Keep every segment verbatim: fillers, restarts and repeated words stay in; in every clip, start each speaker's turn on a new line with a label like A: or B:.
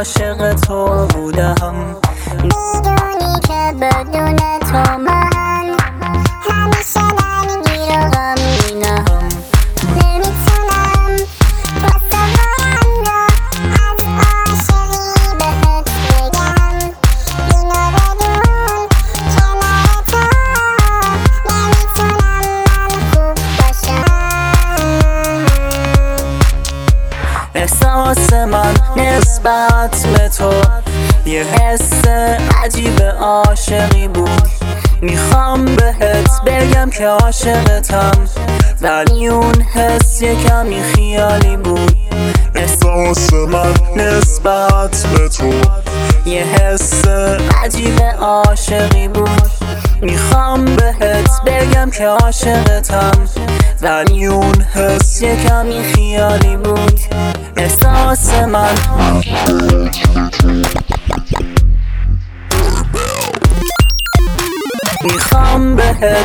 A: عاشق تو بودم.
B: میدونی که بدون تو من همیشه درگیر و غمگینم. نمیتونم تصورم را از عاشقی بهت بگم. اینو بدون کنار تو نمیتونم من خوب باشم.
A: احساس من نسبت به تو یه حس عجیب عاشقی بود. میخوام بهت بگم که عاشقتم، ولی اون حس یه کمی خیالی بود.
C: احساس من نسبت به تو
A: یه حس عجیب عاشقی بود. میخوام بهت بگم که عاشقتم، ولی اون حس یه کمی خیالی بود. احساس من میخوام بهت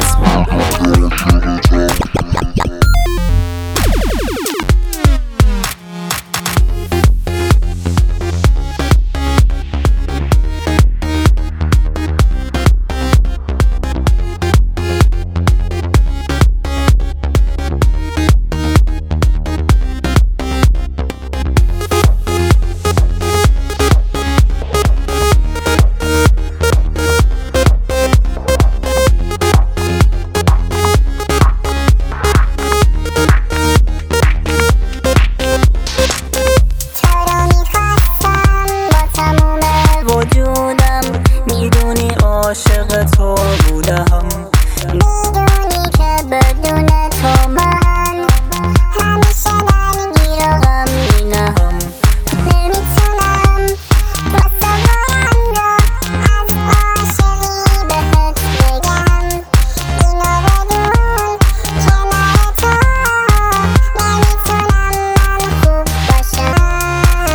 A: عاشق تو بودم.
B: میدونی که بدون تو من همیشه درگیر و غمگینم. نمیتونم تصورم را از عاشقی بهت بگم. اینو بدون کنار تو نمیتونم من خوب باشم.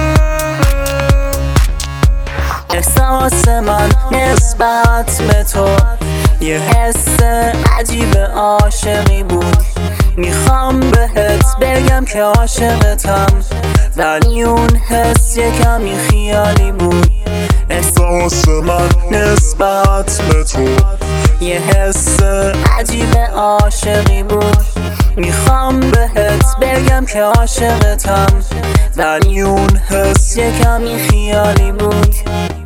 A: احساس من نسبت به تو یه حس عجیب عاشقی بود. میخوام بهت بگم که عاشقتم، ولی اون حس یه کمی خیالی بود.
C: احساس من نسبت به تو
A: یه حس عجیب عاشقی بود. میخوام بهت بگم که عاشقتم، ولی اون حس یه کمی خیالی بود.